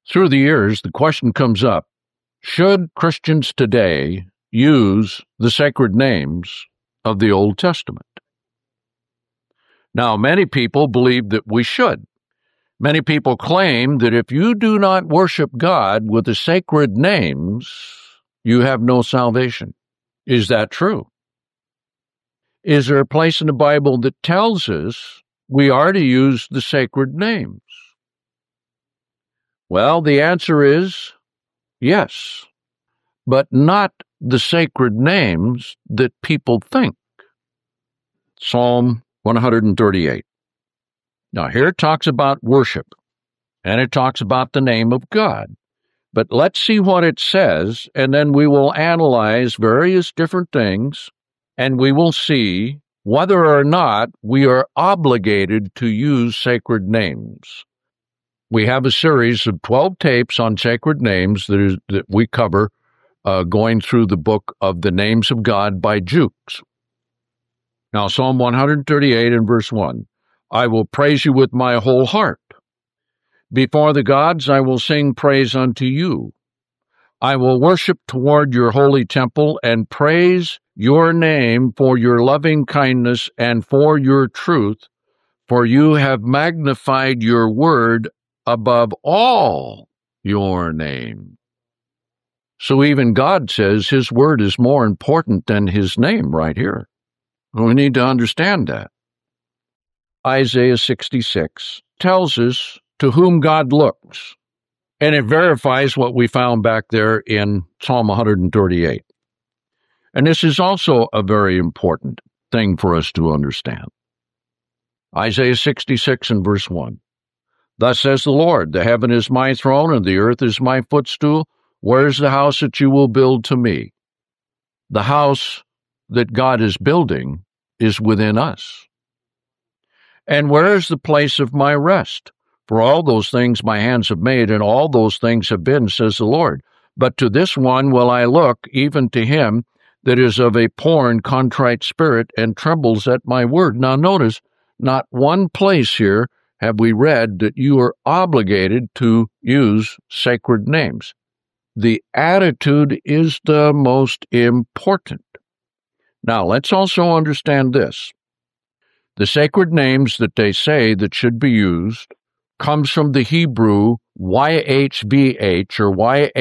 Through the years, the question comes up, should Christians today use the sacred names of the Old Testament? Now, many people believe that we should. Many people claim that if you do not worship God with the sacred names, you have no salvation. Is that true? Is there a place in the Bible that tells us we are to use the sacred names? Well, the answer is yes, but not the sacred names that people think. Psalm 138. Now, here it talks about worship, and it talks about the name of God. But let's see what it says, and then we will analyze various different things, and we will see whether or not we are obligated to use sacred names. We have a series of 12 tapes on sacred names that we cover going through the book of the Names of God by Jukes. Now, Psalm 138 and verse 1, I will praise you with my whole heart. Before the gods I will sing praise unto you. I will worship toward your holy temple and praise your name for your loving kindness and for your truth, for you have magnified your word above all your name. So even God says his word is more important than his name right here. We need to understand that. Isaiah 66 tells us to whom God looks, and it verifies what we found back there in Psalm 138. And this is also a very important thing for us to understand. Isaiah 66 and verse 1. Thus says the Lord, the heaven is my throne and the earth is my footstool. Where is the house that you will build to me? The house that God is building is within us. And where is the place of my rest? For all those things my hands have made, and all those things have been, says the Lord. But to this one will I look, even to him that is of a poor and contrite spirit, and trembles at my word. Now notice, not one place here have we read that you are obligated to use sacred names. The attitude is the most important. Now, let's also understand this. The sacred names that they say that should be used comes from the Hebrew YHVH or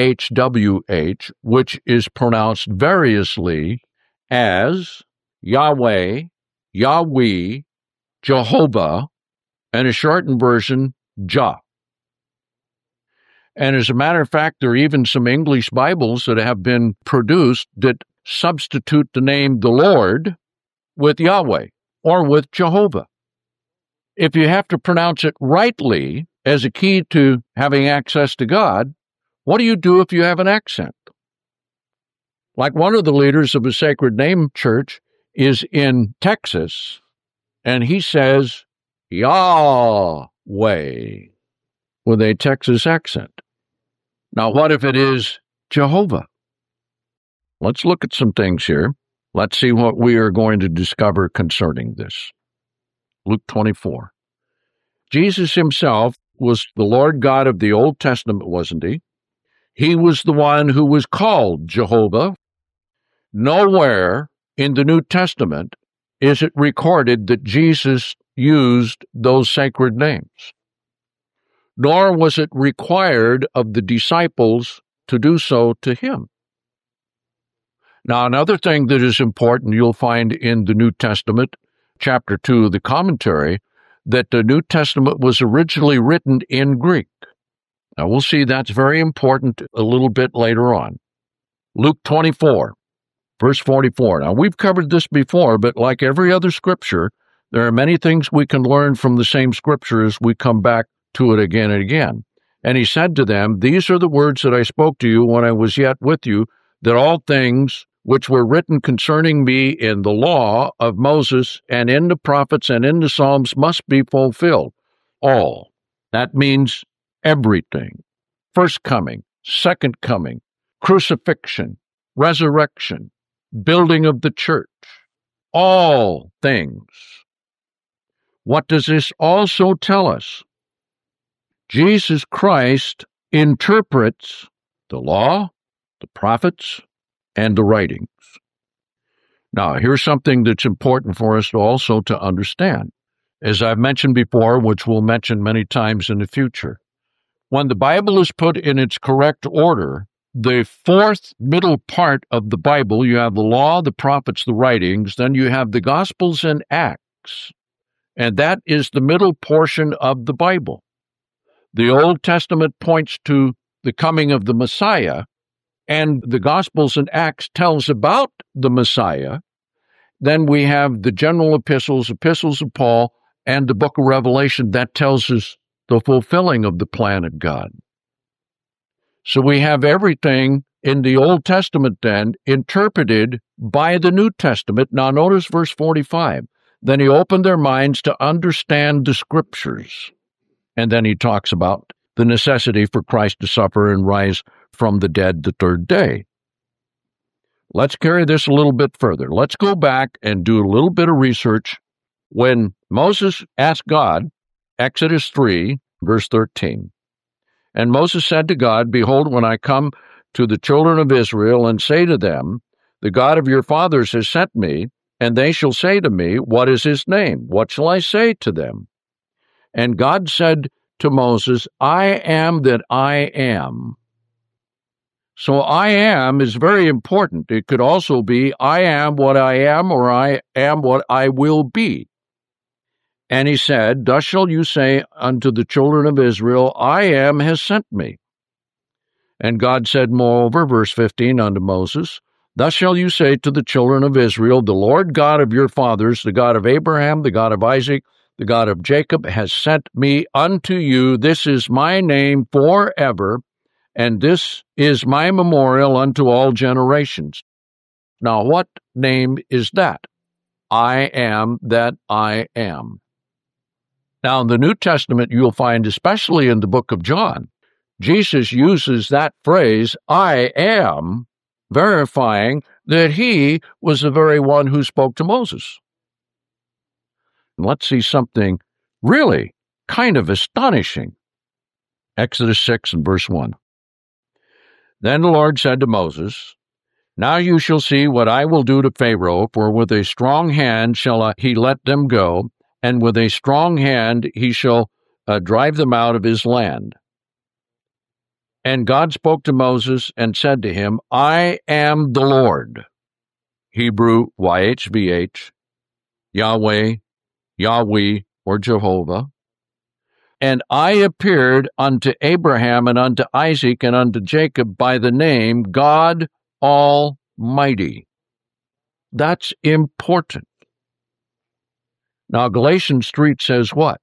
YHWH, which is pronounced variously as Yahweh, Yahweh, Jehovah, and a shortened version, Jah. And as a matter of fact, there are even some English Bibles that have been produced that substitute the name the Lord with Yahweh or with Jehovah. If you have to pronounce it rightly as a key to having access to God, what do you do if you have an accent? Like one of the leaders of a Sacred Name Church is in Texas, and he says Yahweh with a Texas accent. Now, what if it is Jehovah? Let's look at some things here. Let's see what we are going to discover concerning this. Luke 24. Jesus himself was the Lord God of the Old Testament, wasn't he? He was the one who was called Jehovah. Nowhere in the New Testament is it recorded that Jesus used those sacred names, nor was it required of the disciples to do so to him. Now, another thing that is important you'll find in the New Testament, chapter 2 of the commentary, that the New Testament was originally written in Greek. Now, we'll see that's very important a little bit later on. Luke 24, verse 44. Now, we've covered this before, but like every other scripture, there are many things we can learn from the same scripture as we come back to it again and again. And he said to them, these are the words that I spoke to you when I was yet with you, that all things which were written concerning me in the law of Moses and in the prophets and in the Psalms must be fulfilled. All. That means everything. First coming, second coming, crucifixion, resurrection, building of the church. All things. What does this also tell us? Jesus Christ interprets the law, the prophets, and the writings. Now, here's something that's important for us also to understand. As I've mentioned before, which we'll mention many times in the future, when the Bible is put in its correct order, the fourth middle part of the Bible, you have the law, the prophets, the writings, then you have the Gospels and Acts, and that is the middle portion of the Bible. The Old Testament points to the coming of the Messiah, and the Gospels and Acts tells about the Messiah. Then we have the general epistles of Paul, and the book of Revelation that tells us the fulfilling of the plan of God. So we have everything in the Old Testament then interpreted by the New Testament. Now notice verse 45. Then he opened their minds to understand the Scriptures. And then he talks about the necessity for Christ to suffer and rise from the dead the third day. Let's carry this a little bit further. Let's go back and do a little bit of research. When Moses asked God, Exodus 3, verse 13, and Moses said to God, Behold, when I come to the children of Israel and say to them, The God of your fathers has sent me, and they shall say to me, What is his name? What shall I say to them? And God said to Moses, I am that I am. So I am is very important. It could also be I am what I am, or I am what I will be. And he said, Thus shall you say unto the children of Israel, I am has sent me. And God said, moreover, verse 15, unto Moses, Thus shall you say to the children of Israel, The Lord God of your fathers, the God of Abraham, the God of Isaac, the God of Jacob, has sent me unto you. This is my name forever, and this is my memorial unto all generations. Now, what name is that? I am that I am. Now, in the New Testament, you'll find, especially in the book of John, Jesus uses that phrase, I am, verifying that he was the very one who spoke to Moses. Let's see something really kind of astonishing. Exodus 6 and verse 1. Then the Lord said to Moses, Now you shall see what I will do to Pharaoh, for with a strong hand shall he let them go, and with a strong hand he shall drive them out of his land. And God spoke to Moses and said to him, I am the Lord. Hebrew, YHVH, Yahweh, Yahweh, or Jehovah. And I appeared unto Abraham and unto Isaac and unto Jacob by the name God Almighty. That's important. Now, Galatians 3 says what?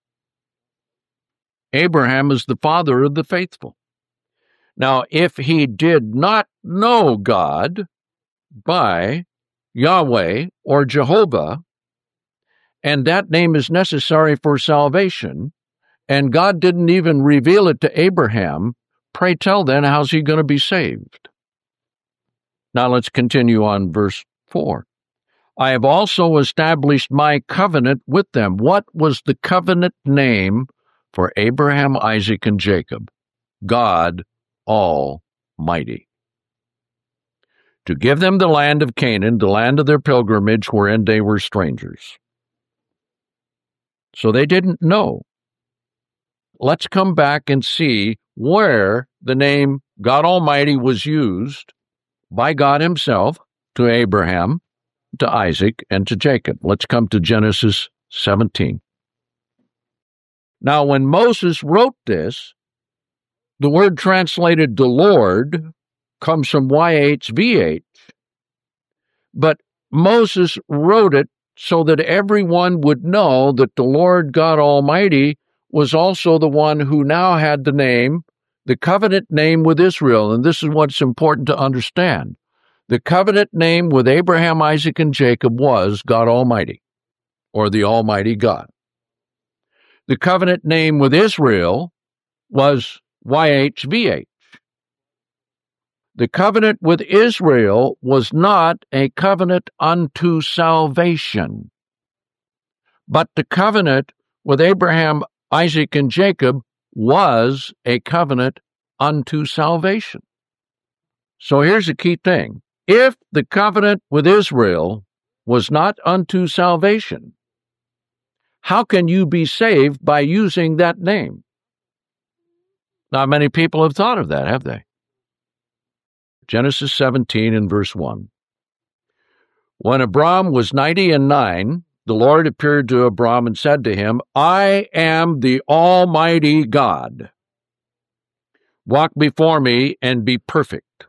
Abraham is the father of the faithful. Now, if he did not know God by Yahweh or Jehovah, and that name is necessary for salvation, and God didn't even reveal it to Abraham, pray tell then, how's he going to be saved? Now let's continue on verse 4. I have also established my covenant with them. What was the covenant name for Abraham, Isaac, and Jacob? God Almighty. To give them the land of Canaan, the land of their pilgrimage, wherein they were strangers. So they didn't know. Let's come back and see where the name God Almighty was used by God himself to Abraham, to Isaac, and to Jacob. Let's come to Genesis 17. Now, when Moses wrote this, the word translated the Lord comes from YHVH, but Moses wrote it so that everyone would know that the Lord God Almighty was also the one who now had the name, the covenant name with Israel. And this is what's important to understand. The covenant name with Abraham, Isaac, and Jacob was God Almighty, or the Almighty God. The covenant name with Israel was YHVH. The covenant with Israel was not a covenant unto salvation, but the covenant with Abraham, Isaac, and Jacob was a covenant unto salvation. So here's a key thing. If the covenant with Israel was not unto salvation, how can you be saved by using that name? Not many people have thought of that, have they? Genesis 17 and verse 1. When Abram was 99, the Lord appeared to Abram and said to him, I am the Almighty God. Walk before me and be perfect.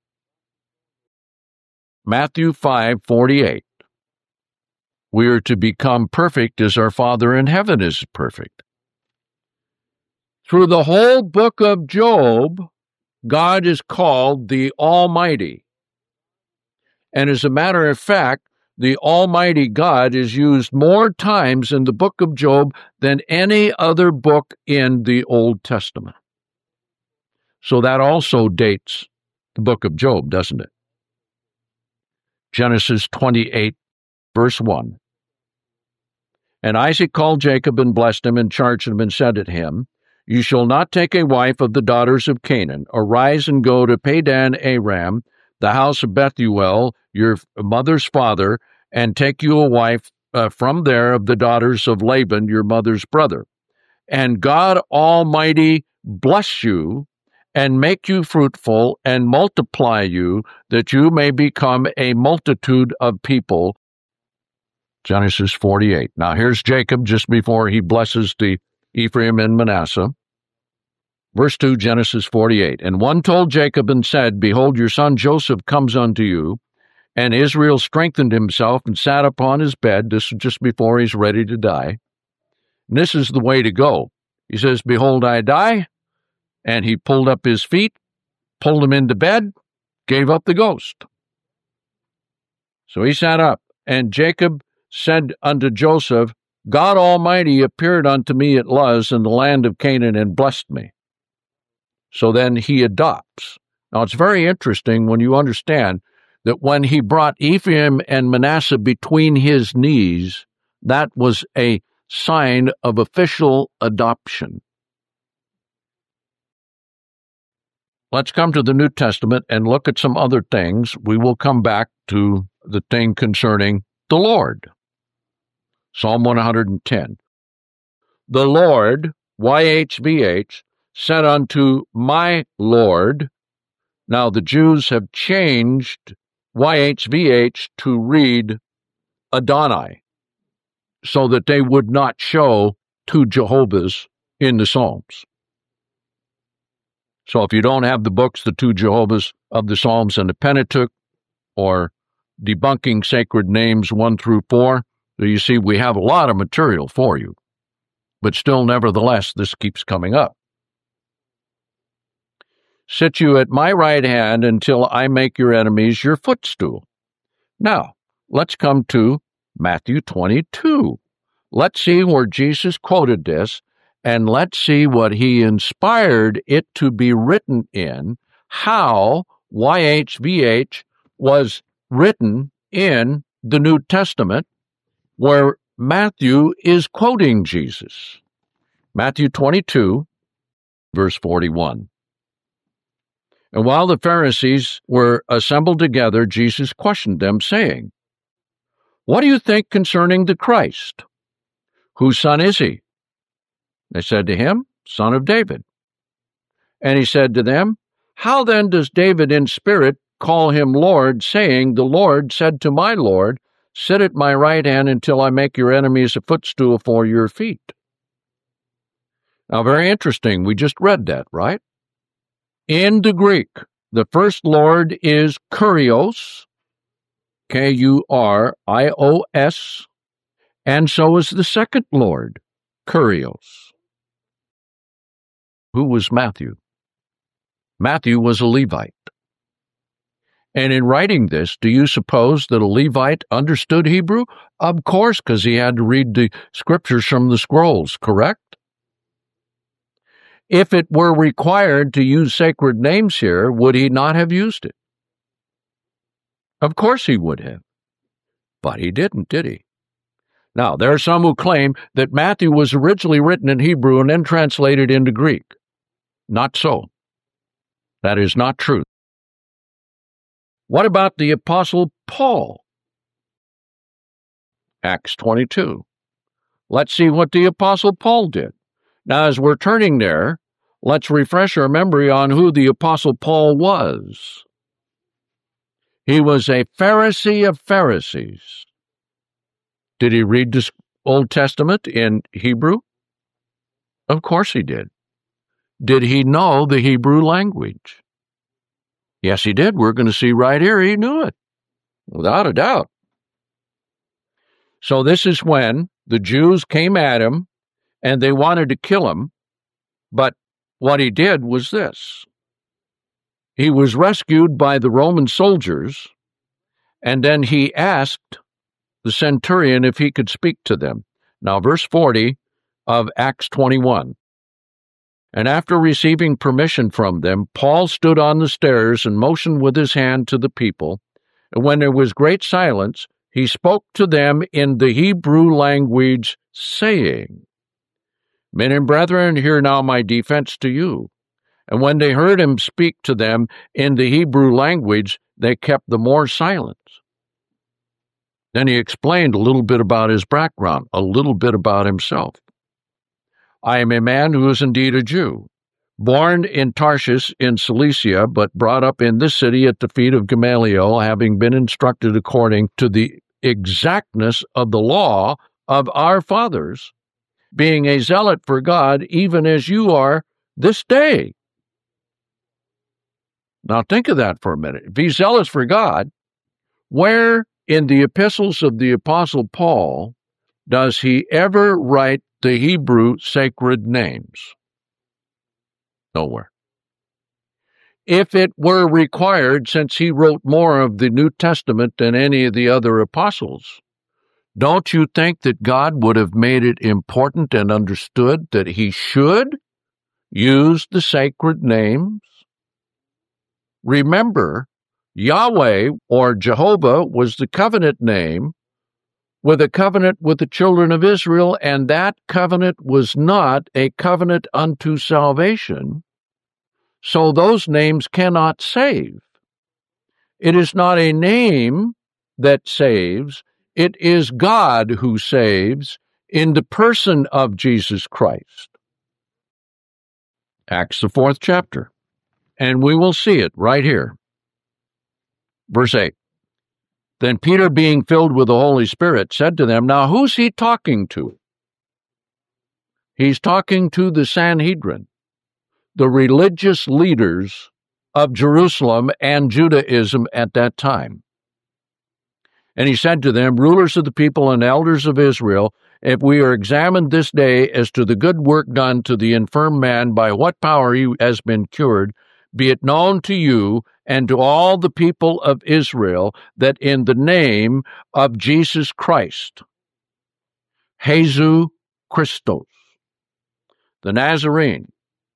Matthew 5:48. We are to become perfect as our Father in heaven is perfect. Through the whole book of Job, God is called the Almighty. And as a matter of fact, the Almighty God is used more times in the book of Job than any other book in the Old Testament. So that also dates the book of Job, doesn't it? Genesis 28, verse 1. And Isaac called Jacob and blessed him and charged him and said to him, You shall not take a wife of the daughters of Canaan. Arise and go to Padan Aram, the house of Bethuel, your mother's father, and take you a wife from there of the daughters of Laban, your mother's brother. And God Almighty bless you and make you fruitful and multiply you, that you may become a multitude of people. Genesis 48. Now here's Jacob just before he blesses the Ephraim and Manasseh. Verse 2, Genesis 48. And one told Jacob and said, Behold, your son Joseph comes unto you. And Israel strengthened himself and sat upon his bed. This is just before he's ready to die. And this is the way to go. He says, Behold, I die. And he pulled up his feet, pulled him into bed, gave up the ghost. So he sat up. And Jacob said unto Joseph, God Almighty appeared unto me at Luz in the land of Canaan and blessed me. So then he adopts. Now it's very interesting when you understand that when he brought Ephraim and Manasseh between his knees, that was a sign of official adoption. Let's come to the New Testament and look at some other things. We will come back to the thing concerning the Lord. Psalm 110. The Lord, YHVH, said unto my Lord. Now the Jews have changed YHVH to read Adonai, so that they would not show two Jehovahs in the Psalms. So if you don't have the books, the two Jehovahs of the Psalms and the Pentateuch, or debunking sacred names 1 through 4, so you see we have a lot of material for you. But still, nevertheless, this keeps coming up. Sit you at my right hand until I make your enemies your footstool. Now, let's come to Matthew 22. Let's see where Jesus quoted this, and let's see what he inspired it to be written in, how YHVH was written in the New Testament, where Matthew is quoting Jesus. Matthew 22, verse 41. And while the Pharisees were assembled together, Jesus questioned them, saying, What do you think concerning the Christ? Whose son is he? They said to him, Son of David. And he said to them, How then does David in spirit call him Lord, saying, The Lord said to my Lord, Sit at my right hand until I make your enemies a footstool for your feet. Now, very interesting. We just read that, right? In the Greek, the first Lord is Kurios, Kurios, and so is the second Lord, Kurios. Who was Matthew? Matthew was a Levite. And in writing this, do you suppose that a Levite understood Hebrew? Of course, because he had to read the scriptures from the scrolls, correct? If it were required to use sacred names here, would he not have used it? Of course he would have. But he didn't, did he? Now, there are some who claim that Matthew was originally written in Hebrew and then translated into Greek. Not so. That is not true. What about the Apostle Paul? Acts 22. Let's see what the Apostle Paul did. Now, as we're turning there, let's refresh our memory on who the Apostle Paul was. He was a Pharisee of Pharisees. Did he read the Old Testament in Hebrew? Of course he did. Did he know the Hebrew language? Yes, he did. We're going to see right here he knew it, without a doubt. So this is when the Jews came at him, and they wanted to kill him, but what he did was this. He was rescued by the Roman soldiers, and then he asked the centurion if he could speak to them. Now, verse 40 of Acts 21. And after receiving permission from them, Paul stood on the stairs and motioned with his hand to the people. And when there was great silence, he spoke to them in the Hebrew language, saying, Men and brethren, hear now my defense to you. And when they heard him speak to them in the Hebrew language, they kept the more silence. Then he explained a little bit about his background, a little bit about himself. I am a man who is indeed a Jew, born in Tarshish in Cilicia, but brought up in this city at the feet of Gamaliel, having been instructed according to the exactness of the law of our fathers, being a zealot for God, even as you are this day. Now think of that for a minute. If he's zealous for God, where in the epistles of the Apostle Paul does he ever write the Hebrew sacred names? Nowhere. If it were required, since he wrote more of the New Testament than any of the other apostles, don't you think that God would have made it important and understood that he should use the sacred names? Remember, Yahweh or Jehovah was the covenant name with a covenant with the children of Israel, and that covenant was not a covenant unto salvation, so those names cannot save. It is not a name that saves, it is God who saves in the person of Jesus Christ. Acts, the 4th chapter, and we will see it right here. Verse 8. Then Peter, being filled with the Holy Spirit, said to them, Now who's he talking to? He's talking to the Sanhedrin, the religious leaders of Jerusalem and Judaism at that time. And he said to them, Rulers of the people and elders of Israel, if we are examined this day as to the good work done to the infirm man, by what power he has been cured, be it known to you and to all the people of Israel that in the name of Jesus Christ, Jesus Christos, the Nazarene,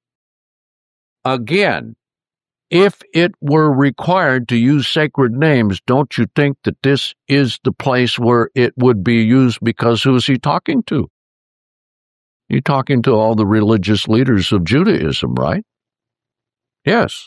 again, if it were required to use sacred names, don't you think that this is the place where it would be used? Because who is he talking to? He's talking to all the religious leaders of Judaism, right? Yes.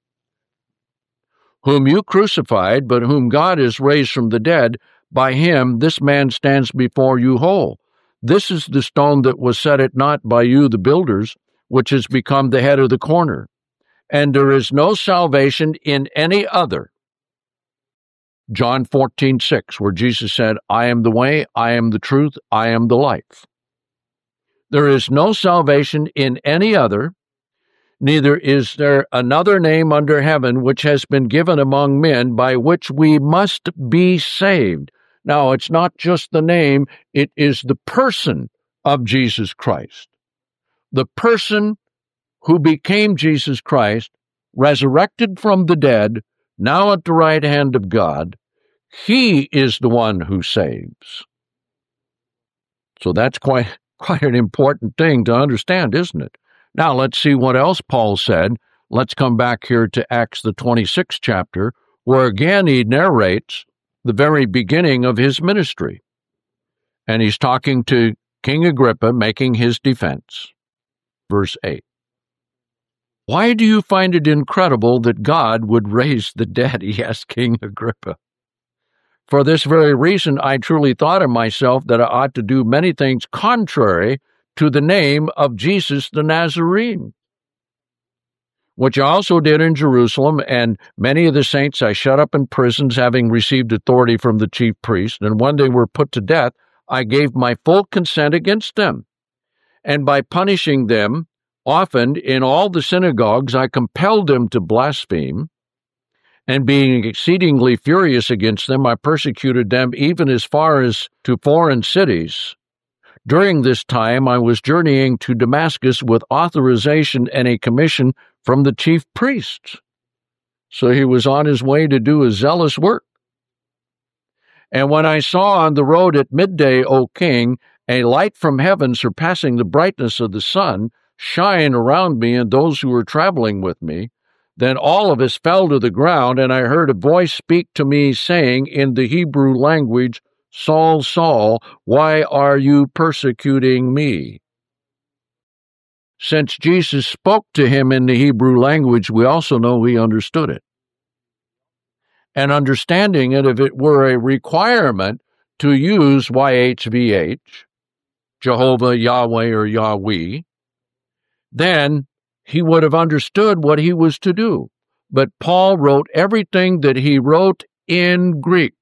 Whom you crucified, but whom God has raised from the dead, by him this man stands before you whole. This is the stone that was set at naught by you, the builders, which has become the head of the corner. And there is no salvation in any other. John 14:6, where Jesus said, I am the way, I am the truth, I am the life. There is no salvation in any other, neither is there another name under heaven which has been given among men by which we must be saved. Now, it's not just the name, it is the person of Jesus Christ. The person who became Jesus Christ, resurrected from the dead, now at the right hand of God, he is the one who saves. So that's quite an important thing to understand, isn't it? Now let's see what else Paul said. Let's come back here to Acts, the 26th chapter, where again he narrates the very beginning of his ministry. And he's talking to King Agrippa, making his defense. Verse 8. Why do you find it incredible that God would raise the dead? He asked King Agrippa. For this very reason, I truly thought of myself that I ought to do many things contrary to the name of Jesus the Nazarene, which I also did in Jerusalem, and many of the saints I shut up in prisons, having received authority from the chief priest. And when they were put to death, I gave my full consent against them. And by punishing them, often in all the synagogues, I compelled them to blaspheme. And being exceedingly furious against them, I persecuted them even as far as to foreign cities. During this time, I was journeying to Damascus with authorization and a commission from the chief priests. So he was on his way to do a zealous work. And when I saw on the road at midday, O king, a light from heaven surpassing the brightness of the sun shine around me and those who were traveling with me, then all of us fell to the ground, and I heard a voice speak to me, saying in the Hebrew language, Saul, Saul, why are you persecuting me? Since Jesus spoke to him in the Hebrew language, we also know he understood it. And understanding it, if it were a requirement to use YHVH, Jehovah, Yahweh, or Yahweh, then he would have understood what he was to do. But Paul wrote everything that he wrote in Greek.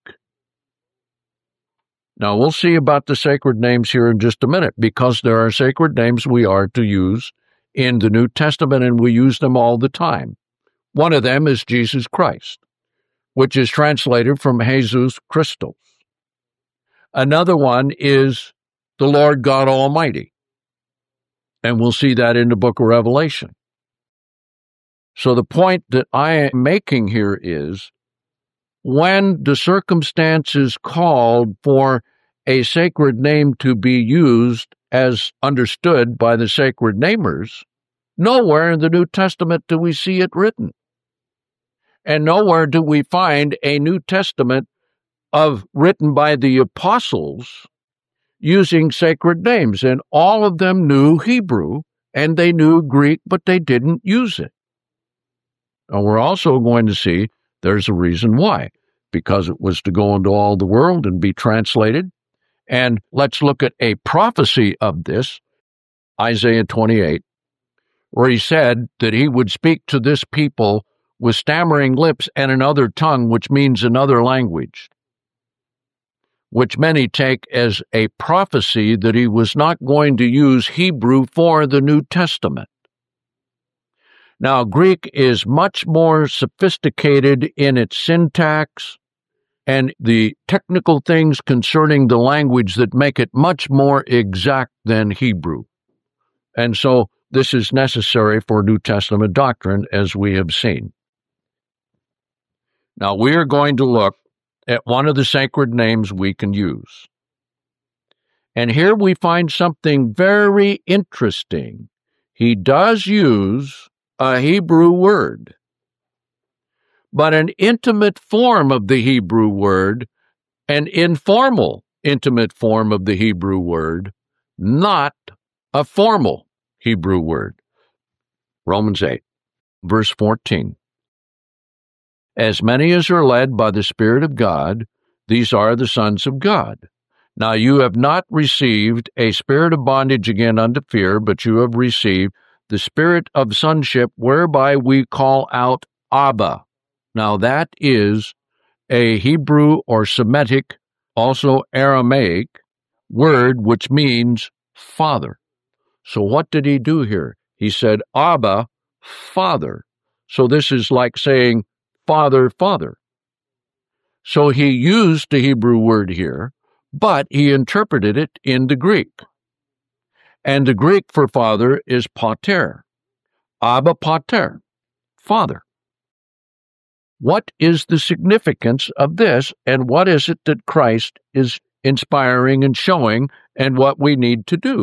Now, we'll see about the sacred names here in just a minute, because there are sacred names we are to use in the New Testament, and we use them all the time. One of them is Jesus Christ, which is translated from Jesus Christos. Another one is the Lord God Almighty, and we'll see that in the book of Revelation. So the point that I am making here is, when the circumstances called for a sacred name to be used as understood by the sacred namers, nowhere in the New Testament do we see it written. And nowhere do we find a New Testament written by the apostles using sacred names. And all of them knew Hebrew, and they knew Greek, but they didn't use it. And we're also going to see there's a reason why, because it was to go into all the world and be translated. And let's look at a prophecy of this, Isaiah 28, where he said that he would speak to this people with stammering lips and another tongue, which means another language, which many take as a prophecy that he was not going to use Hebrew for the New Testament. Now, Greek is much more sophisticated in its syntax and the technical things concerning the language that make it much more exact than Hebrew. And so this is necessary for New Testament doctrine, as we have seen. Now, we are going to look at one of the sacred names we can use. And here we find something very interesting. He does use a Hebrew word, but an intimate form of the Hebrew word, an informal intimate form of the Hebrew word, not a formal Hebrew word. Romans 8, verse 14. As many as are led by the Spirit of God, these are the sons of God. Now you have not received a spirit of bondage again unto fear, but you have received the spirit of sonship, whereby we call out Abba. Now that is a Hebrew or Semitic, also Aramaic, word which means father. So what did he do here? He said, Abba, Father. So this is like saying, Father, Father. So he used the Hebrew word here, but he interpreted it in the Greek. And the Greek for father is pater. Abba pater, Father. What is the significance of this, and what is it that Christ is inspiring and showing, and what we need to do?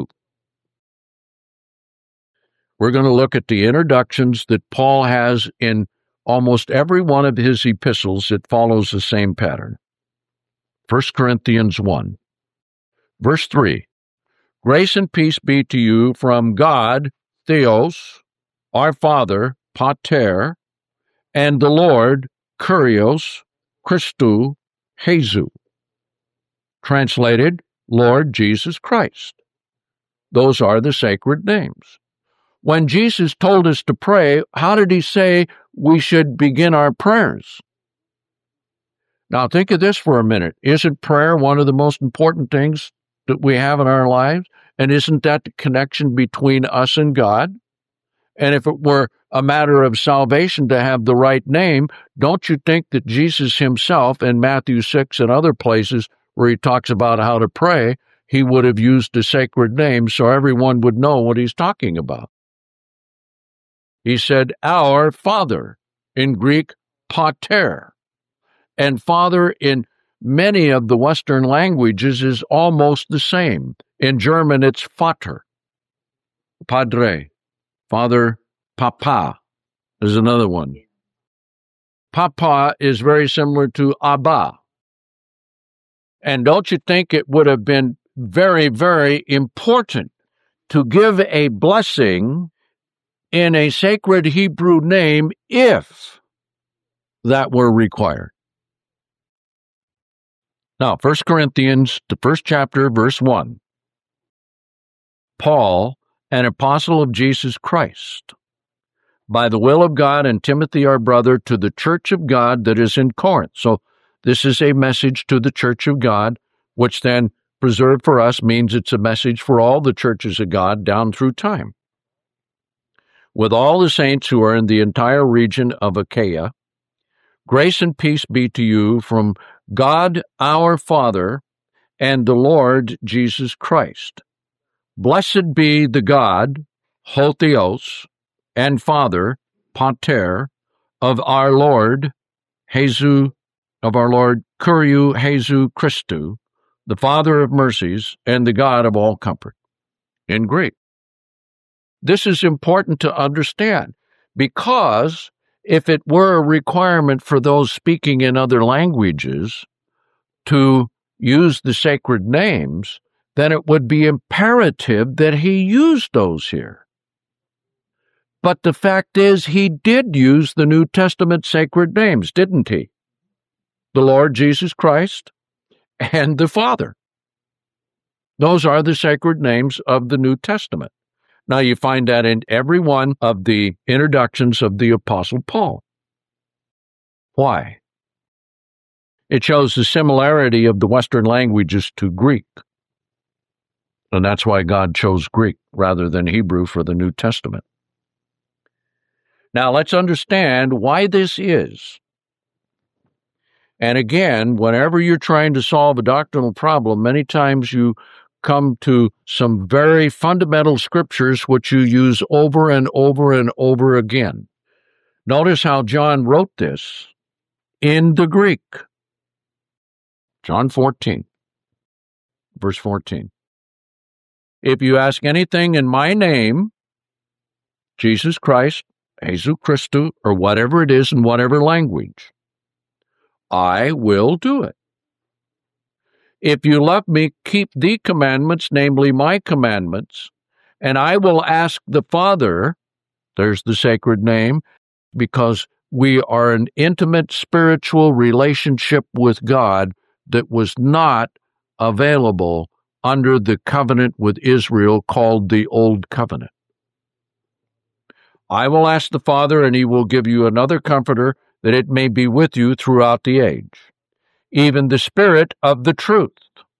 We're going to look at the introductions that Paul has in almost every one of his epistles. It follows the same pattern. 1 Corinthians 1, verse 3. Grace and peace be to you from God, Theos, our Father, Pater, and the Lord, Kyrios, Christou, Jesus. Translated, Lord Jesus Christ. Those are the sacred names. When Jesus told us to pray, how did he say we should begin our prayers? Now think of this for a minute. Isn't prayer one of the most important things that we have in our lives? And isn't that the connection between us and God? And if it were a matter of salvation to have the right name, don't you think that Jesus himself in Matthew 6 and other places where he talks about how to pray, he would have used a sacred name so everyone would know what he's talking about? He said, our Father, in Greek, Pater. And Father in many of the Western languages is almost the same. In German, it's Vater, Padre. Father, Papa is another one. Papa is very similar to Abba. And don't you think it would have been very, very important to give a blessing in a sacred Hebrew name if that were required? Now, 1 Corinthians, the first chapter, verse 1. Paul, an apostle of Jesus Christ, by the will of God, and Timothy our brother, to the church of God that is in Corinth. So this is a message to the church of God, which then, preserved for us, means it's a message for all the churches of God down through time. With all the saints who are in the entire region of Achaia, grace and peace be to you from God our Father and the Lord Jesus Christ. Blessed be the God, Hotheos, and Father, Pater, of our Lord, Kyriou, Christou, the Father of mercies, and the God of all comfort. In Greek. This is important to understand, because if it were a requirement for those speaking in other languages to use the sacred names, then it would be imperative that he use those here. But the fact is, he did use the New Testament sacred names, didn't he? The Lord Jesus Christ and the Father. Those are the sacred names of the New Testament. Now, you find that in every one of the introductions of the Apostle Paul. Why? It shows the similarity of the Western languages to Greek. And that's why God chose Greek rather than Hebrew for the New Testament. Now, let's understand why this is. And again, whenever you're trying to solve a doctrinal problem, many times you come to some very fundamental scriptures which you use over and over and over again. Notice how John wrote this in the Greek. John 14, verse 14. If you ask anything in my name, Jesus Christ, Jesus Christou, or whatever it is in whatever language, I will do it. If you love me, keep the commandments, namely my commandments, and I will ask the Father, there's the sacred name, because we are an intimate spiritual relationship with God that was not available under the covenant with Israel called the Old Covenant. I will ask the Father, and he will give you another comforter, that it may be with you throughout the age, even the Spirit of the truth.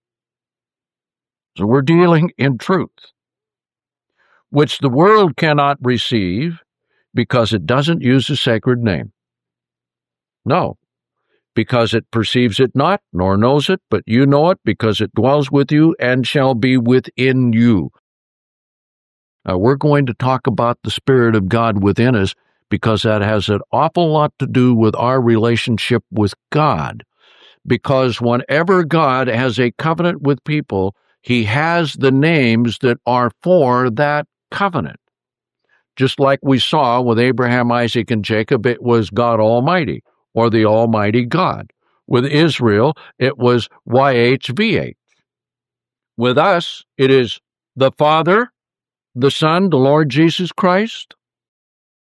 So we're dealing in truth, which the world cannot receive because it doesn't use a sacred name. No, because it perceives it not, nor knows it, but you know it, because it dwells with you and shall be within you. Now, we're going to talk about the Spirit of God within us, because that has an awful lot to do with our relationship with God. Because whenever God has a covenant with people, he has the names that are for that covenant. Just like we saw with Abraham, Isaac, and Jacob, it was God Almighty, or the Almighty God. With Israel, it was YHVH. With us, it is the Father, the Son, the Lord Jesus Christ,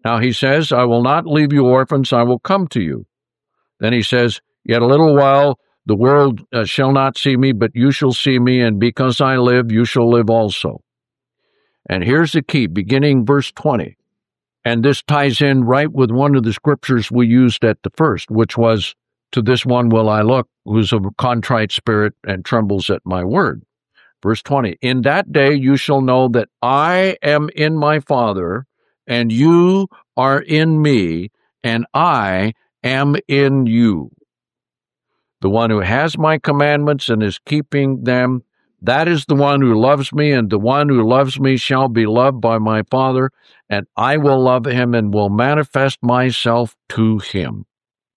Now he says, I will not leave you orphans, I will come to you. Then he says, yet a little while the world shall not see me, but you shall see me, and because I live, you shall live also. And here's the key, beginning verse 20. And this ties in right with one of the scriptures we used at the first, which was, to this one will I look, who's of a contrite spirit and trembles at my word. Verse 20, in that day you shall know that I am in my Father, and you are in me, and I am in you. The one who has my commandments and is keeping them, that is the one who loves me, and the one who loves me shall be loved by my Father, and I will love him and will manifest myself to him.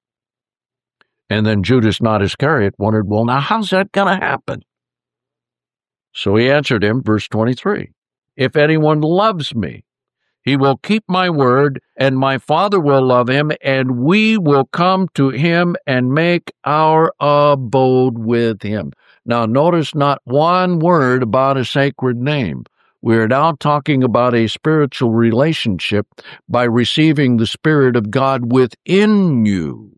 And then Judas, not Iscariot, wondered, well, now how's that going to happen? So he answered him, verse 23, if anyone loves me, he will keep my word, and my Father will love him, and we will come to him and make our abode with him. Now, notice not one word about a sacred name. We're now talking about a spiritual relationship by receiving the Spirit of God within you.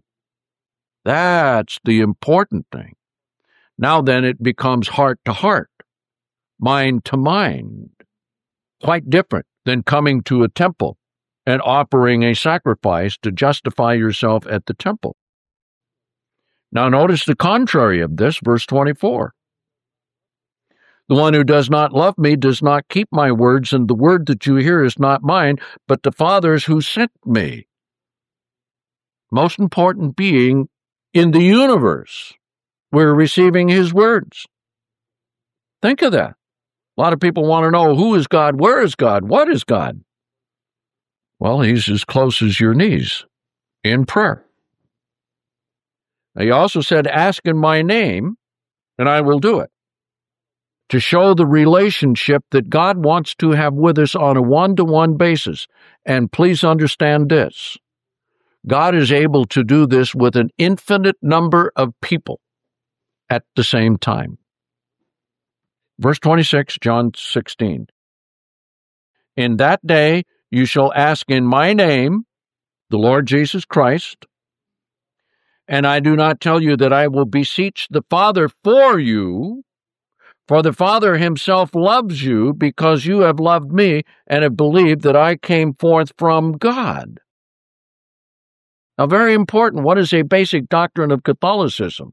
That's the important thing. Now then, it becomes heart to heart, mind to mind. Quite different than coming to a temple and offering a sacrifice to justify yourself at the temple. Now notice the contrary of this, verse 24. The one who does not love me does not keep my words, and the word that you hear is not mine, but the Father's who sent me. Most important being in the universe. We're receiving his words. Think of that. A lot of people want to know, who is God? Where is God? What is God? Well, he's as close as your knees in prayer. He also said, ask in my name, and I will do it. To show the relationship that God wants to have with us on a one-to-one basis. And please understand this. God is able to do this with an infinite number of people at the same time. Verse 26, John 16. In that day you shall ask in my name, the Lord Jesus Christ, and I do not tell you that I will beseech the Father for you, for the Father himself loves you because you have loved me and have believed that I came forth from God. Now, very important, what is a basic doctrine of Catholicism?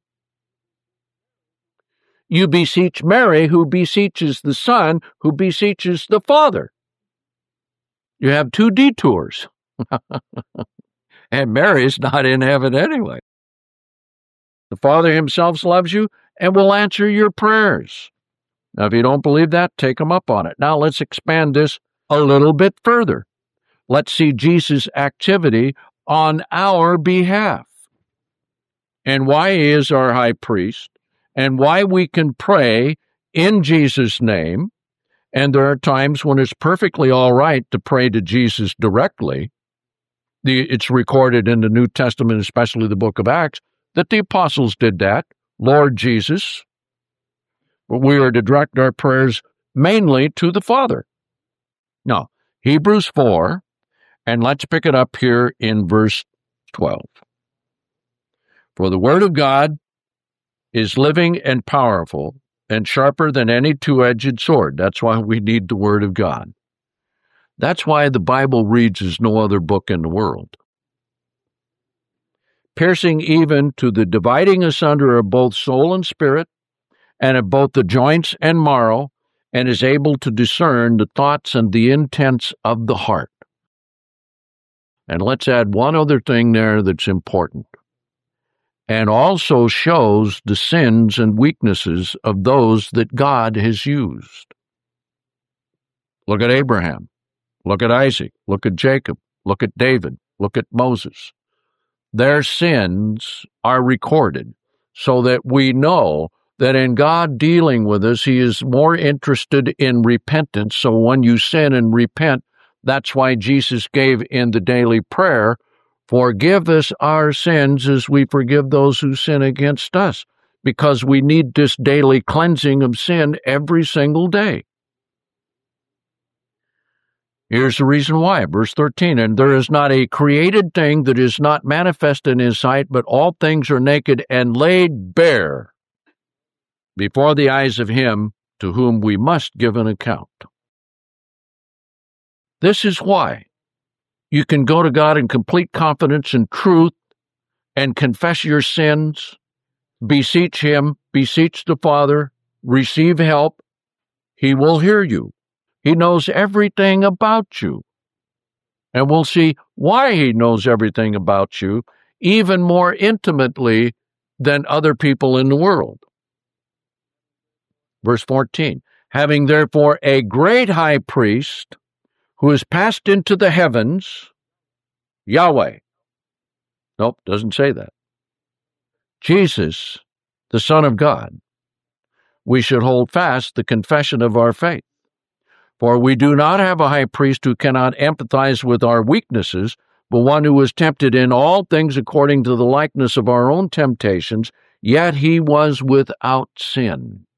You beseech Mary, who beseeches the Son, who beseeches the Father. You have two detours. And Mary's not in heaven anyway. The Father himself loves you and will answer your prayers. Now, if you don't believe that, take him up on it. Now, let's expand this a little bit further. Let's see Jesus' activity on our behalf and why he is our high priest and why we can pray in Jesus' name. And there are times when it's perfectly all right to pray to Jesus directly. It's recorded in the New Testament, especially the book of Acts, that the apostles did that. Lord Jesus. But we are to direct our prayers mainly to the Father. Now, Hebrews 4, and let's pick it up here in verse 12. For the word of God is living and powerful and sharper than any two-edged sword. That's why we need the word of God. That's why the Bible reads as no other book in the world. Piercing even to the dividing asunder of both soul and spirit, and of both the joints and marrow, and is able to discern the thoughts and the intents of the heart. And let's add one other thing there that's important. And also shows the sins and weaknesses of those that God has used. Look at Abraham. Look at Isaac. Look at Jacob. Look at David. Look at Moses. Their sins are recorded so that we know that in God dealing with us, he is more interested in repentance. So when you sin and repent, that's why Jesus gave in the daily prayer, forgive us our sins as we forgive those who sin against us, because we need this daily cleansing of sin every single day. Here's the reason why. Verse 13, and there is not a created thing that is not manifest in his sight, but all things are naked and laid bare before the eyes of him to whom we must give an account. This is why you can go to God in complete confidence and truth and confess your sins, beseech him, beseech the Father, receive help. He will hear you. He knows everything about you. And we'll see why he knows everything about you even more intimately than other people in the world. Verse 14, having therefore a great high priest who is passed into the heavens, Yahweh. Nope, doesn't say that. Jesus, the Son of God. We should hold fast the confession of our faith. For we do not have a high priest who cannot empathize with our weaknesses, but one who was tempted in all things according to the likeness of our own temptations, yet he was without sin.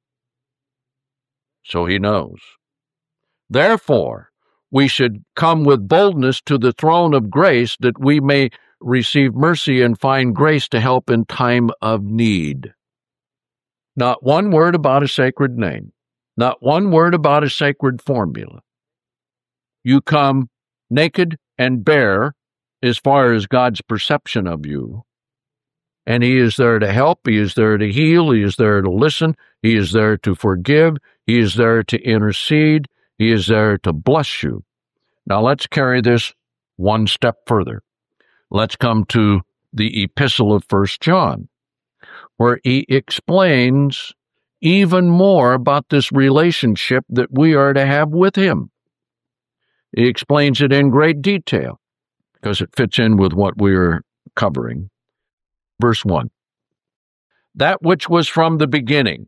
So he knows. Therefore, we should come with boldness to the throne of grace that we may receive mercy and find grace to help in time of need. Not one word about a sacred name. Not one word about a sacred formula. You come naked and bare as far as God's perception of you. And he is there to help. He is there to heal. He is there to listen. He is there to forgive. He is there to intercede. He is there to bless you. Now let's carry this one step further. Let's come to the epistle of 1 John, where he explains even more about this relationship that we are to have with him. He explains it in great detail because it fits in with what we are covering. Verse 1, that which was from the beginning.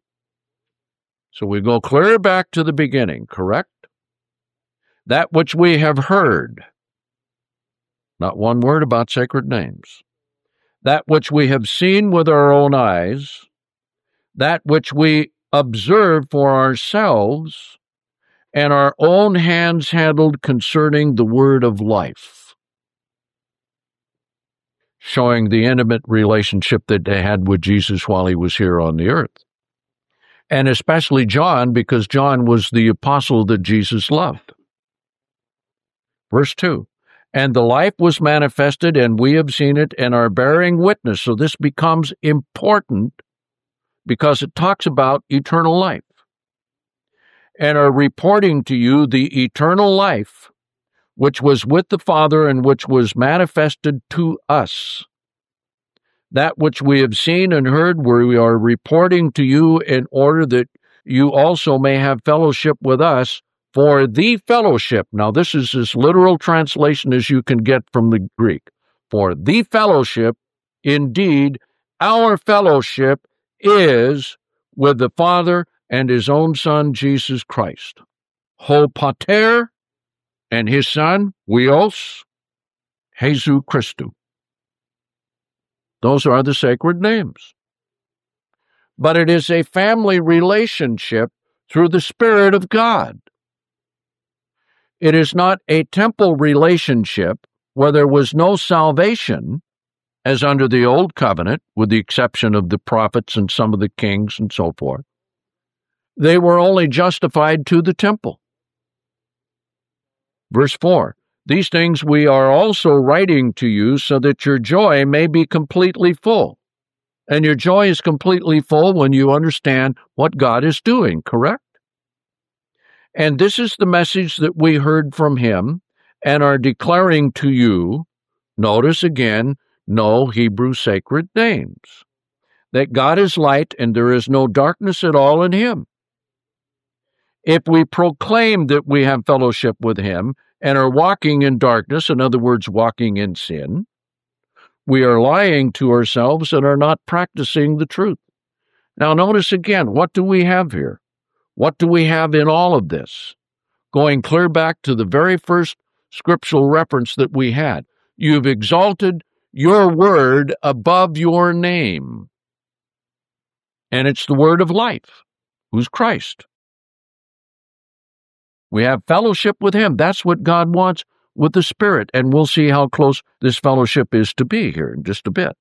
So we go clear back to the beginning, correct? That which we have heard. Not one word about sacred names. That which we have seen with our own eyes, that which we observe for ourselves, and our own hands handled concerning the word of life, showing the intimate relationship that they had with Jesus while he was here on the earth. And especially John, because John was the apostle that Jesus loved. Verse 2, and the life was manifested, and we have seen it, and are bearing witness. So this becomes important because it talks about eternal life. And are reporting to you the eternal life, which was with the Father and which was manifested to us. That which we have seen and heard, we are reporting to you in order that you also may have fellowship with us. For the fellowship, now this is as literal translation as you can get from the Greek. For the fellowship, indeed, our fellowship is with the Father and his own Son, Jesus Christ. Ho pater and his Son, Huios, Jesu Christou. Those are the sacred names. But it is a family relationship through the Spirit of God. It is not a temple relationship where there was no salvation, as under the Old Covenant, with the exception of the prophets and some of the kings and so forth. They were only justified to the temple. Verse 4, these things we are also writing to you so that your joy may be completely full. And your joy is completely full when you understand what God is doing, correct? And this is the message that we heard from him and are declaring to you. Notice again, no Hebrew sacred names. That God is light and there is no darkness at all in him. If we proclaim that we have fellowship with him and are walking in darkness, in other words, walking in sin, we are lying to ourselves and are not practicing the truth. Now notice again, what do we have here? What do we have in all of this? Going clear back to the very first scriptural reference that we had. You've exalted your word above your name. And it's the word of life, who's Christ. We have fellowship with him. That's what God wants with the Spirit, and we'll see how close this fellowship is to be here in just a bit.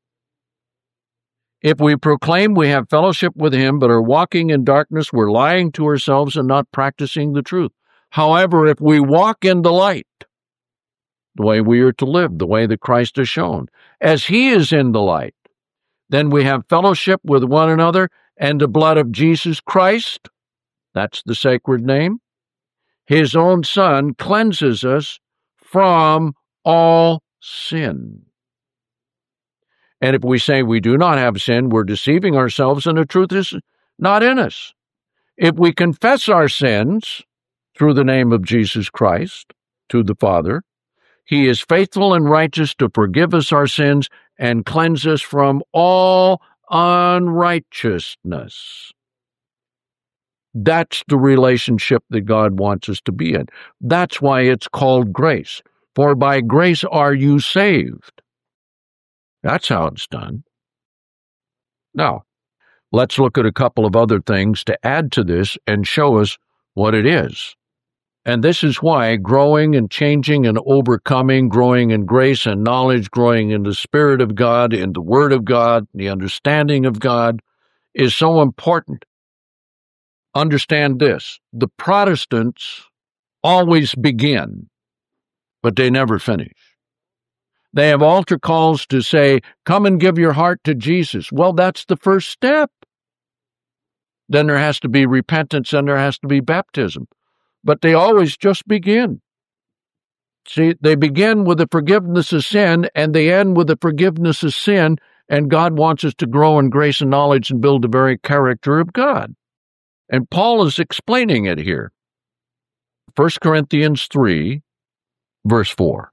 If we proclaim we have fellowship with him but are walking in darkness, we're lying to ourselves and not practicing the truth. However, if we walk in the light, the way we are to live, the way that Christ has shown, as he is in the light, then we have fellowship with one another, and the blood of Jesus Christ, that's the sacred name, his own Son, cleanses us from all sin. And if we say we do not have sin, we're deceiving ourselves, and the truth is not in us. If we confess our sins through the name of Jesus Christ to the Father, he is faithful and righteous to forgive us our sins and cleanse us from all unrighteousness. That's the relationship that God wants us to be in. That's why it's called grace. For by grace are you saved. That's how it's done. Now, let's look at a couple of other things to add to this and show us what it is. And this is why growing and changing and overcoming, growing in grace and knowledge, growing in the Spirit of God, in the Word of God, the understanding of God, is so important. Understand this. The Protestants always begin, but they never finish. They have altar calls to say, come and give your heart to Jesus. Well, that's the first step. Then there has to be repentance and there has to be baptism. But they always just begin. See, they begin with the forgiveness of sin and they end with the forgiveness of sin, and God wants us to grow in grace and knowledge and build the very character of God. And Paul is explaining it here. 1 Corinthians 3, verse 4.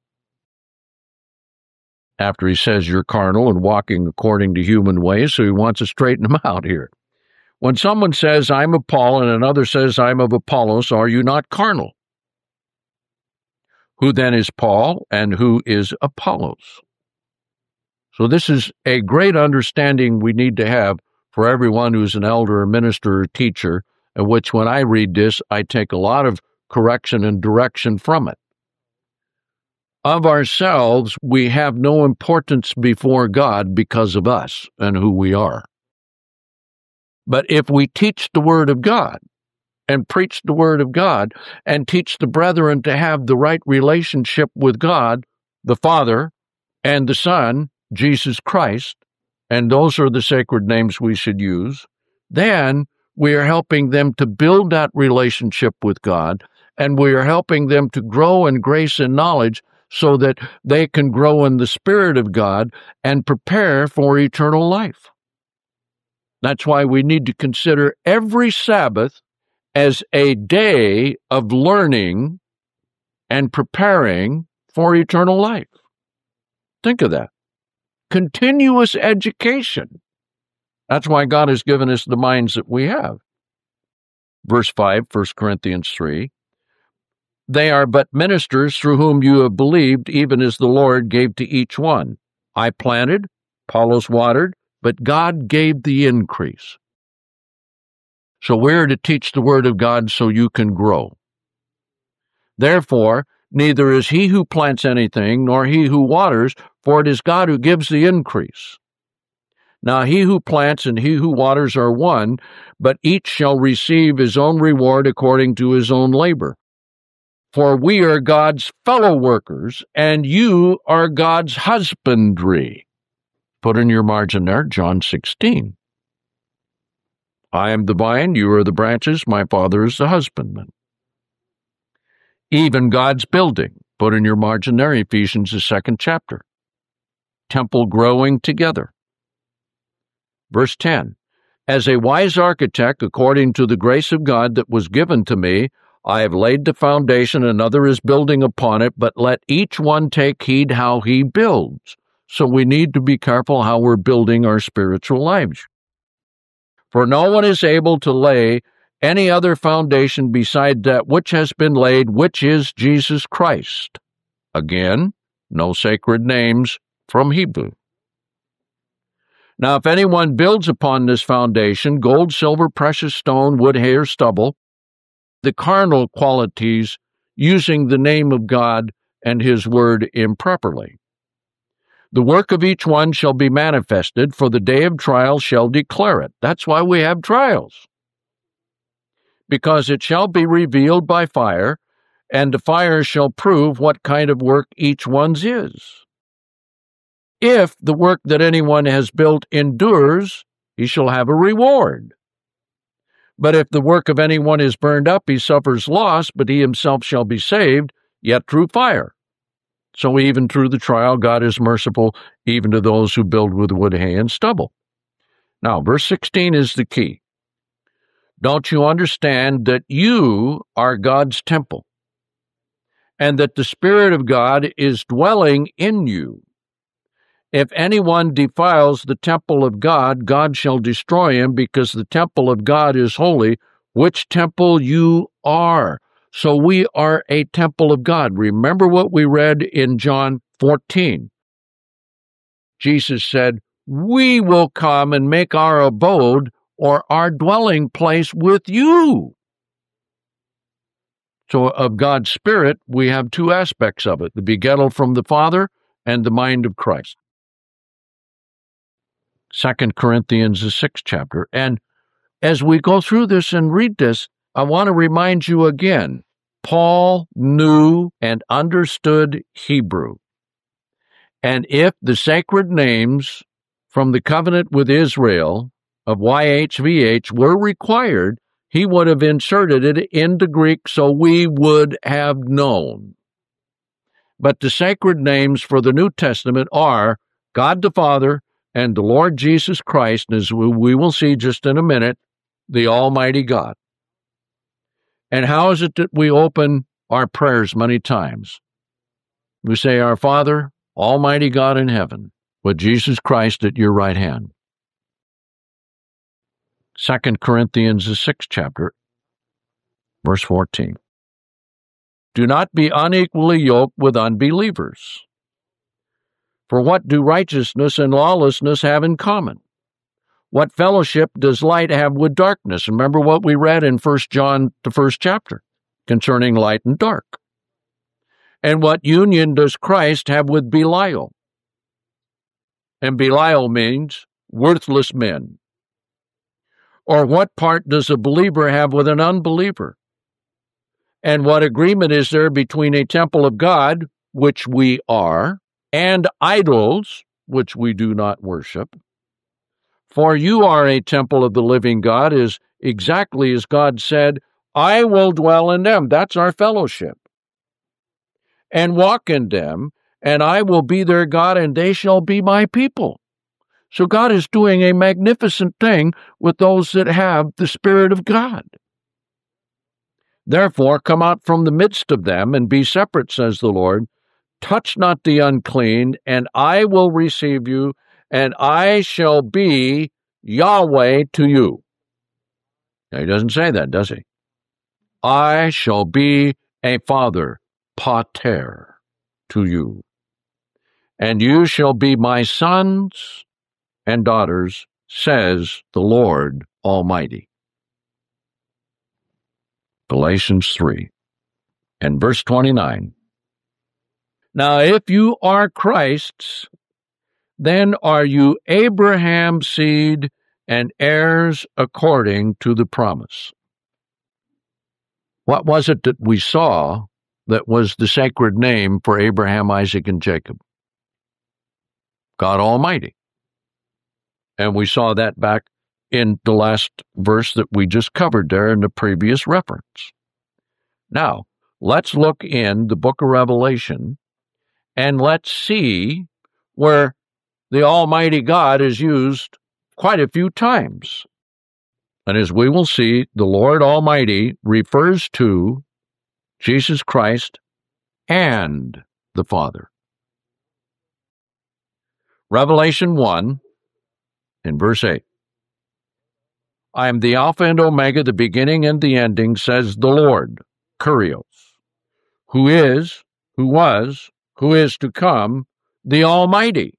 After he says you're carnal and walking according to human ways, so he wants to straighten them out here. When someone says, I'm of Paul, and another says, I'm of Apollos, are you not carnal? Who then is Paul, and who is Apollos? So this is a great understanding we need to have for everyone who's an elder or minister or teacher, in which when I read this, I take a lot of correction and direction from it. Of ourselves, we have no importance before God because of us and who we are. But if we teach the Word of God and preach the Word of God and teach the brethren to have the right relationship with God, the Father, and the Son, Jesus Christ, and those are the sacred names we should use, then we are helping them to build that relationship with God, and we are helping them to grow in grace and knowledge so that they can grow in the Spirit of God and prepare for eternal life. That's why we need to consider every Sabbath as a day of learning and preparing for eternal life. Think of that. Continuous education. That's why God has given us the minds that we have. Verse 5, 1 Corinthians 3. They are but ministers through whom you have believed, even as the Lord gave to each one. I planted, Apollos watered, but God gave the increase. So we're to teach the Word of God so you can grow. Therefore, neither is he who plants anything, nor he who waters, for it is God who gives the increase. Now he who plants and he who waters are one, but each shall receive his own reward according to his own labor. For we are God's fellow workers, and you are God's husbandry. Put in your margin there, John 16. I am the vine, you are the branches, my Father is the husbandman. Even God's building. Put in your margin there, Ephesians, the 2nd chapter. Temple growing together. Verse 10. As a wise architect, according to the grace of God that was given to me, I have laid the foundation, another is building upon it, but let each one take heed how he builds. So we need to be careful how we're building our spiritual lives. For no one is able to lay any other foundation beside that which has been laid, which is Jesus Christ. Again, no sacred names from Hebrew. Now, if anyone builds upon this foundation, gold, silver, precious stone, wood, hay, or stubble, the carnal qualities using the name of God and his word improperly. The work of each one shall be manifested, for the day of trial shall declare it. That's why we have trials. Because it shall be revealed by fire, and the fire shall prove what kind of work each one's is. If the work that anyone has built endures, he shall have a reward. But if the work of anyone is burned up, he suffers loss, but he himself shall be saved, yet through fire. So even through the trial, God is merciful even to those who build with wood, hay, and stubble. Now, verse 16 is the key. Don't you understand that you are God's temple, and that the Spirit of God is dwelling in you? If anyone defiles the temple of God, God shall destroy him, because the temple of God is holy, which temple you are. So we are a temple of God. Remember what we read in John 14. Jesus said, we will come and make our abode or our dwelling place with you. So of God's Spirit, we have two aspects of it, the begettal from the Father and the mind of Christ. 2 Corinthians, the 6th chapter. And as we go through this and read this, I want to remind you again, Paul knew and understood Hebrew. And if the sacred names from the covenant with Israel of YHVH were required, he would have inserted it into Greek so we would have known. But the sacred names for the New Testament are God the Father and the Lord Jesus Christ, as we will see just in a minute, the Almighty God. And how is it that we open our prayers many times? We say, Our Father, Almighty God in heaven, with Jesus Christ at your right hand. 2 Corinthians, the 6th chapter, verse 14. Do not be unequally yoked with unbelievers. For what do righteousness and lawlessness have in common? What fellowship does light have with darkness? Remember what we read in 1 John, the 1st chapter, concerning light and dark. And what union does Christ have with Belial? And Belial means worthless men. Or what part does a believer have with an unbeliever? And what agreement is there between a temple of God, which we are, and idols, which we do not worship? For you are a temple of the living God, is exactly as God said, I will dwell in them. That's our fellowship. And walk in them, and I will be their God, and they shall be my people. So God is doing a magnificent thing with those that have the Spirit of God. Therefore, come out from the midst of them, and be separate, says the Lord. Touch not the unclean, and I will receive you, and I shall be Yahweh to you. Now, he doesn't say that, does he? I shall be a father, pater, to you. And you shall be my sons and daughters, says the Lord Almighty. Galatians 3 and verse 29. Now, if you are Christ's, then are you Abraham's seed and heirs according to the promise. What was it that we saw that was the sacred name for Abraham, Isaac, and Jacob? God Almighty. And we saw that back in the last verse that we just covered there in the previous reference. Now, let's look in the book of Revelation and let's see where the Almighty God is used quite a few times. And as we will see, the Lord Almighty refers to Jesus Christ and the Father. Revelation 1 in verse 8. I am the Alpha and Omega, the beginning and the ending, says the Lord, Kurios, who is, who was, who is to come, the Almighty.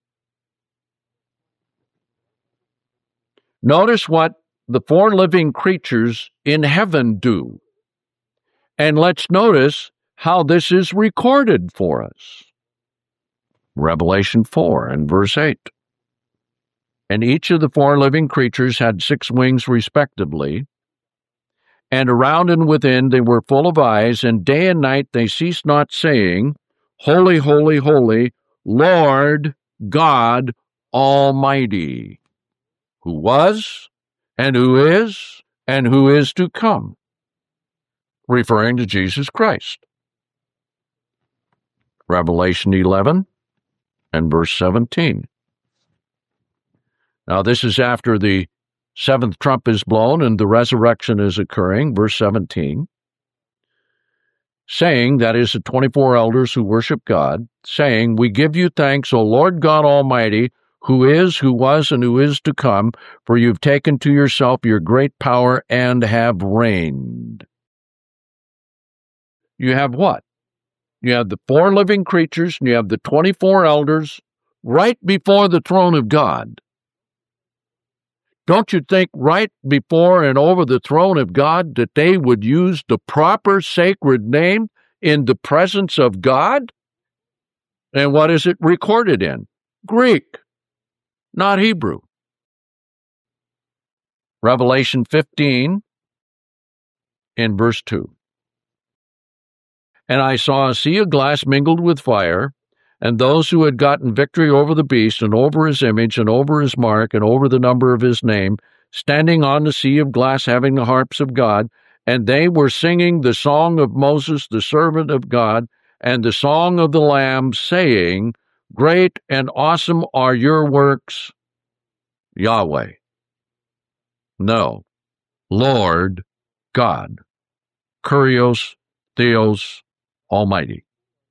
Notice what the four living creatures in heaven do. And let's notice how this is recorded for us. Revelation 4 and verse 8. And each of the four living creatures had 6 wings respectively, and around and within they were full of eyes, and day and night they ceased not, saying, Holy, holy, holy, Lord God Almighty, who was, and who is to come, referring to Jesus Christ. Revelation 11 and verse 17. Now this is after the 7th trump is blown and the resurrection is occurring, verse 17, saying, that is the 24 elders who worship God, saying, We give you thanks, O Lord God Almighty, who is, who was, and who is to come, for you've taken to yourself your great power and have reigned. You have what? You have the 4 living creatures, and you have the 24 elders right before the throne of God. Don't you think right before and over the throne of God that they would use the proper sacred name in the presence of God? And what is it recorded in? Greek, not Hebrew. Revelation 15 in verse 2. And I saw a sea of glass mingled with fire, and those who had gotten victory over the beast and over his image and over his mark and over the number of his name, standing on the sea of glass having the harps of God, and they were singing the song of Moses, the servant of God, and the song of the Lamb, saying, Great and awesome are your works, Yahweh. No, Lord God, Kurios, Theos, Almighty.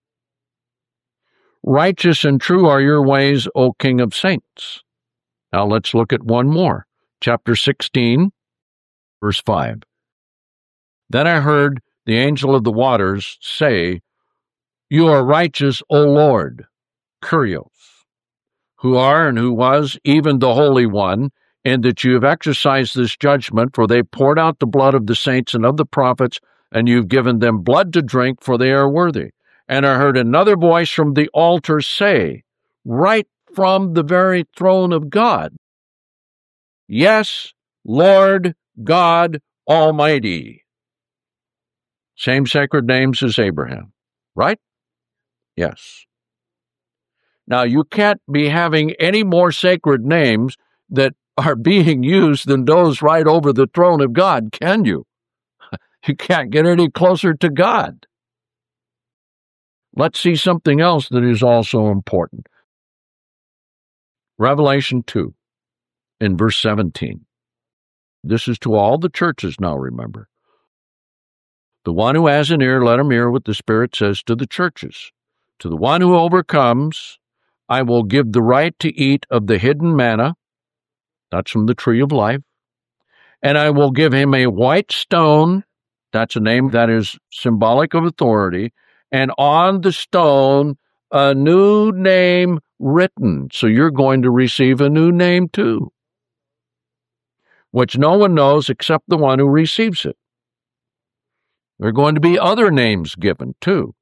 Righteous and true are your ways, O King of saints. Now let's look at one more. Chapter 16, verse 5. Then I heard the angel of the waters say, You are righteous, O Lord, Kurios, who are and who was, even the Holy One, in that you have exercised this judgment, for they poured out the blood of the saints and of the prophets, and you've given them blood to drink, for they are worthy. And I heard another voice from the altar say, right from the very throne of God, Yes, Lord God Almighty. Same sacred names as Abraham, right? Yes. Now, you can't be having any more sacred names that are being used than those right over the throne of God, can you? You can't get any closer to God. Let's see something else that is also important. Revelation 2, in verse 17. This is to all the churches now, remember. The one who has an ear, let him hear what the Spirit says to the churches. To the one who overcomes, I will give the right to eat of the hidden manna, that's from the tree of life, and I will give him a white stone, that's a name that is symbolic of authority, and on the stone, a new name written. So you're going to receive a new name too, which no one knows except the one who receives it. There are going to be other names given too.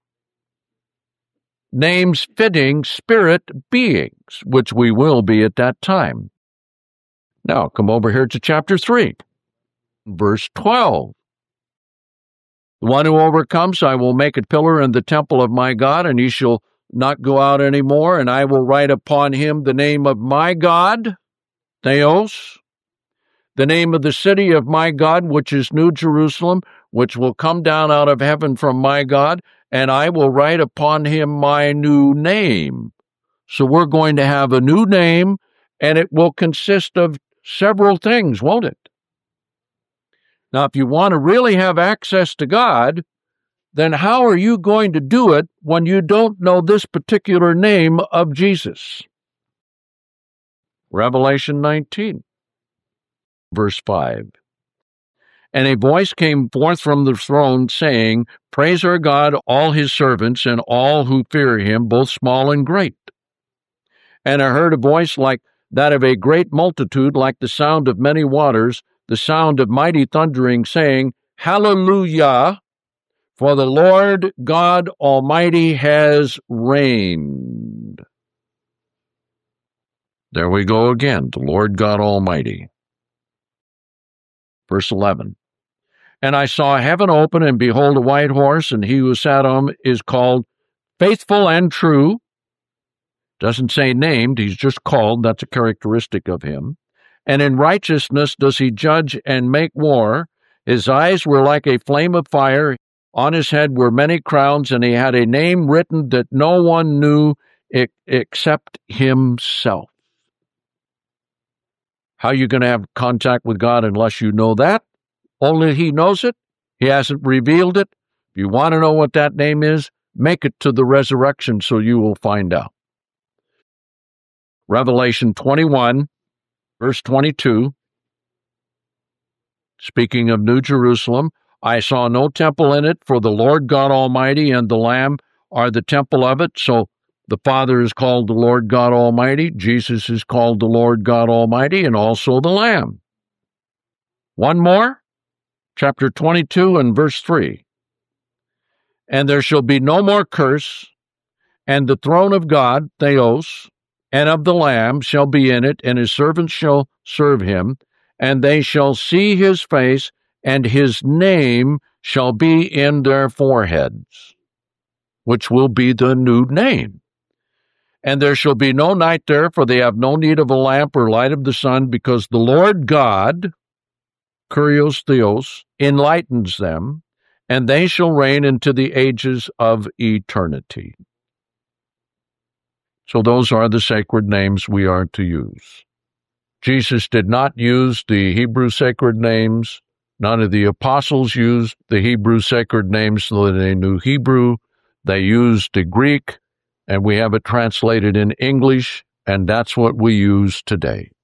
Names fitting spirit beings, which we will be at that time. Now, come over here to chapter 3, verse 12. The one who overcomes, I will make a pillar in the temple of my God, and he shall not go out any more, and I will write upon him the name of my God, Theos, the name of the city of my God, which is New Jerusalem, which will come down out of heaven from my God, and I will write upon him my new name. So we're going to have a new name, and it will consist of several things, won't it? Now, if you want to really have access to God, then how are you going to do it when you don't know this particular name of Jesus? Revelation 19, verse 5. And a voice came forth from the throne, saying, Praise our God, all his servants, and all who fear him, both small and great. And I heard a voice like that of a great multitude, like the sound of many waters, the sound of mighty thundering, saying, Hallelujah! for the Lord God Almighty has reigned. There we go again, the Lord God Almighty. Verse 11. And I saw heaven open, and behold, a white horse, and he who sat on him is called Faithful and True. Doesn't say named, he's just called. That's a characteristic of him. And in righteousness does he judge and make war. His eyes were like a flame of fire. On his head were many crowns, and he had a name written that no one knew except himself. How are you going to have contact with God unless you know that? Only he knows it. He hasn't revealed it. If you want to know what that name is, make it to the resurrection so you will find out. Revelation 21, verse 22. Speaking of New Jerusalem, I saw no temple in it, for the Lord God Almighty and the Lamb are the temple of it. So the Father is called the Lord God Almighty, Jesus is called the Lord God Almighty, and also the Lamb. One more, chapter 22 and verse 3. And there shall be no more curse, and the throne of God, Theos, and of the Lamb shall be in it, and his servants shall serve him, and they shall see his face, and his name shall be in their foreheads, which will be the new name. And there shall be no night there, for they have no need of a lamp or light of the sun, because the Lord God, Kurios Theos, enlightens them, and they shall reign into the ages of eternity. So those are the sacred names we are to use. Jesus did not use the Hebrew sacred names. None of the apostles used the Hebrew sacred names so that they knew Hebrew. They used the Greek, and we have it translated in English, and that's what we use today.